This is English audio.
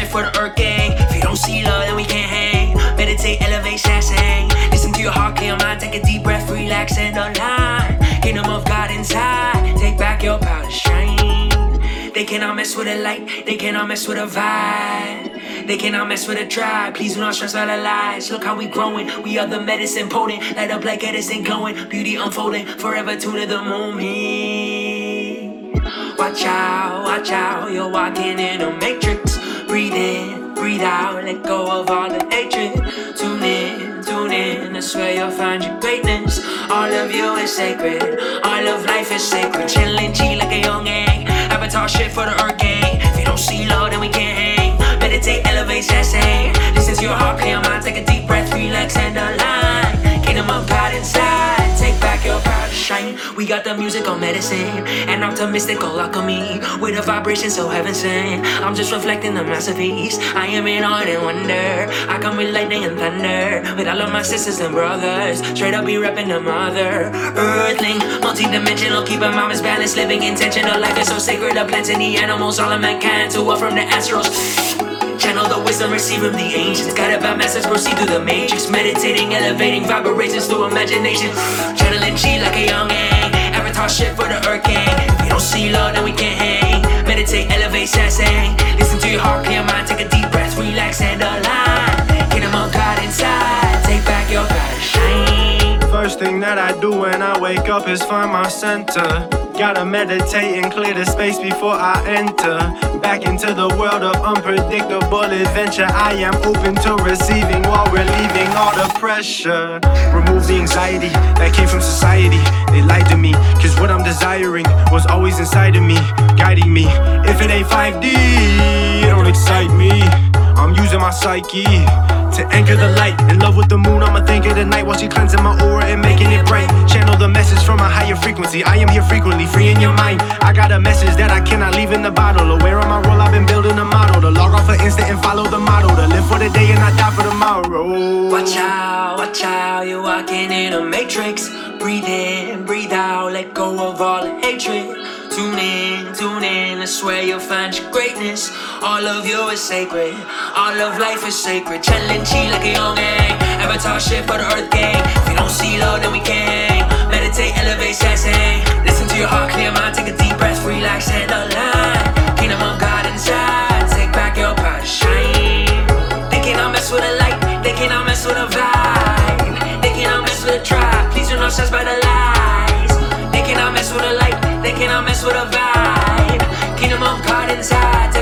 for the earth gang. If you don't see love, then we can't hang. Meditate, elevate, sassang. Listen to your heart, clear your mind. Take a deep breath, relax and align. Kingdom of God inside. Take back your power to shine. They cannot mess with the light. They cannot mess with the vibe. They cannot mess with the tribe. Please do not stress all the lies. Look how we growing. We are the medicine potent. Light up like Edison glowing. Beauty unfolding. Forever tuned to the moment. Watch out. You're walking in a matrix. Breathe in, breathe out. Let go of all the hatred. Tune in. That's where you'll find your greatness. All of you is sacred. All of life is sacred. Chillin' G like a young gang. Avatar shit for the earth gang. If you don't see love, then we can't hang. Meditate, elevate, sassang. Listen to your heart, clear your mind. Take a deep breath, relax and align. Kingdom of God inside. Take back your power to shine. We got the music on medicine. And optimistical alchemy. With a vibration so heaven sent. I'm just reflecting the masterpiece. I am in awe and wonder. I come with lightning and thunder. With all of my sisters and brothers. Straight up be repping the mother. Earthling, multi-dimensional. Keeping mama's balance. Living intentional. Life is so sacred. The plants and the animals. All of mankind. To up from the astros. Channel the wisdom, receive from the ancients. Guided by message, proceed through the matrix. Meditating, elevating, vibrations through imagination. Channeling G like a young gang. Avatar shit for the earth gang. If you don't see love, then we can't hang. Meditate, elevate, sassang. Listen to your heart, clear your mind. Take a deep breath, relax and align. Kingdom of God inside. Take back your power to shine. First thing that I do when I wake up is find my center. Gotta meditate and clear the space before I enter back into the world of unpredictable adventure. I am open to receiving while relieving all the pressure. Remove the anxiety that came from society. They lied to me, cause what I'm desiring was always inside of me, guiding me. If it ain't 5D, it don't excite me. I'm using my psyche to anchor the light. In love with the moon, I'ma thank her tonight while she cleansing my aura and making it bright. Channel the message from a higher frequency. I am here frequently, freeing your mind. I got a message that I cannot leave in the bottle. Aware of my role, I've been building a model. To log off for instant and follow the model. To live for the day and not die for tomorrow. Watch out, you're walking in a matrix. Breathe in, breathe out, let go of all the hatred. Tune in, that's where you'll find your greatness. All of you is sacred, all of life is sacred. Challenge G like a young gang. Avatar shit for the earth gang. If you don't see love, then we can't hang. Meditate, elevate, sassang. Listen to your heart, clear your mind. Take a deep breath, relax and align. Kingdom of God inside. Take back your power to shine. They cannot mess with the light. They cannot mess with the vibe. They cannot mess with the tribe. Please do not stress by the lies. They cannot mess with the light. They cannot mess with a vibe. Kingdom of God inside.